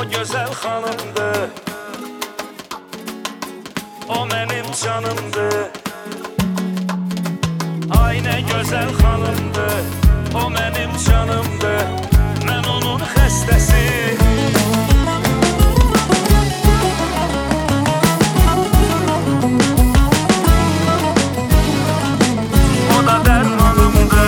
o güzel hanımdı, o benim canımdı. Ay ne güzel hanımdı, o benim canımdı. Ben onun xəstəsi. O da dərmanımdı.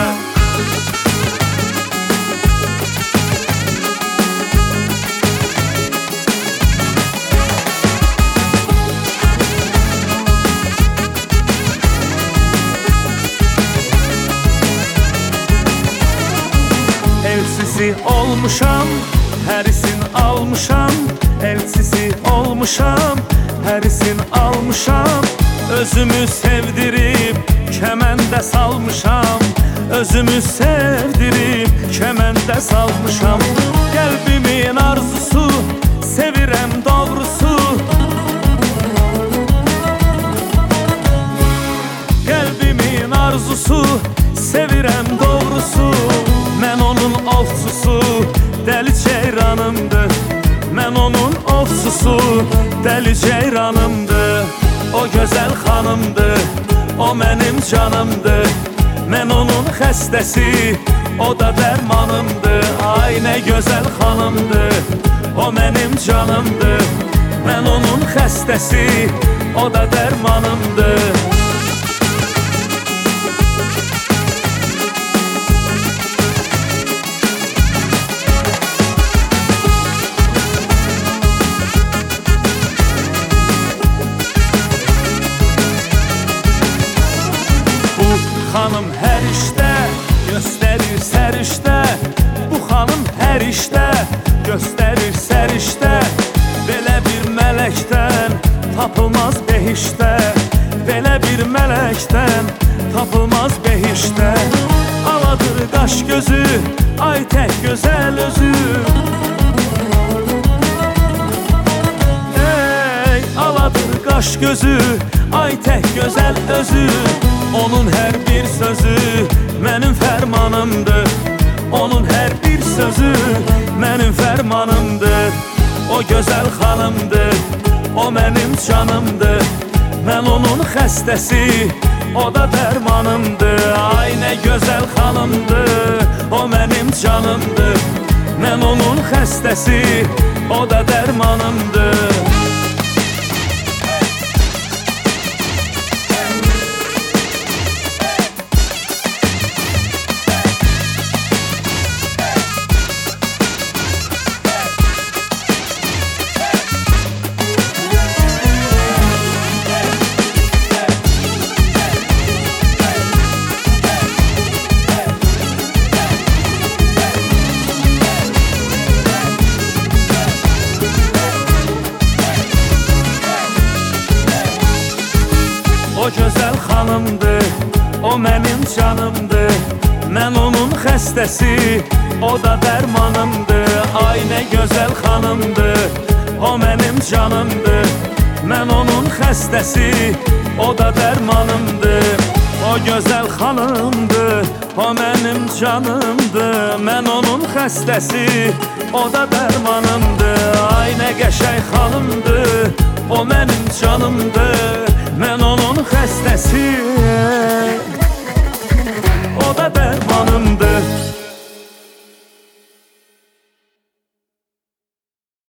Elçisi olmuşam, hərisin almışam. Elçisi olmuşam, hərisin almışam. Özümü sevdirib kəməndə salmışam. Özümü sevdirib kəməndə salmışam. Qəlbimin arzusu, sevirəm doğrusu. Qəlbimin arzusu, sevirəm doğrusu. Mən onun ovçusu, dəli ceyranımdır. Mən onun ovçusu, dəli ceyranımdır. O gözəl xanımdır, o mənim canımdır. Mən onun xəstəsi, o da dərmanımdır. Ay nə gözəl xanımdır, o mənim canımdır. Mən onun xəstəsi, o da dərmanımdır. Xanım hər işdə göstərir sərişdə. Bu xanım hər işdə göstərir sərişdə. Belə bir mələkdən tapılmaz behişdə. Belə bir mələkdən tapılmaz behişdə. Aladır qaş gözü, ay tək gözəl özü. Ey, aladır qaş gözü, ay tək gözəl özü. Onun hər bir sözü mənim fərmanımdır. Onun hər bir sözü mənim fərmanımdır. O gözəl xanımdır, o mənim canımdır. Mən onun xəstəsi, o da dərmanımdır. Ay nə gözəl xanımdır, o mənim canımdır. Mən onun xəstəsi, o da dərmanımdır. O gözəl xanımdır, o mənim canımdır. Mən onun xəstəsi, o da dərmanımdır. Ay nə gözəl xanımdır, o mənim canımdır. Mən onun xəstəsi, o da dərmanımdır. O gözəl xanımdır, o mənim canımdır. Mən onun xəstəsi, o da dərmanımdır. Ay nə qəşəng xanımdır, o mənim canımdır.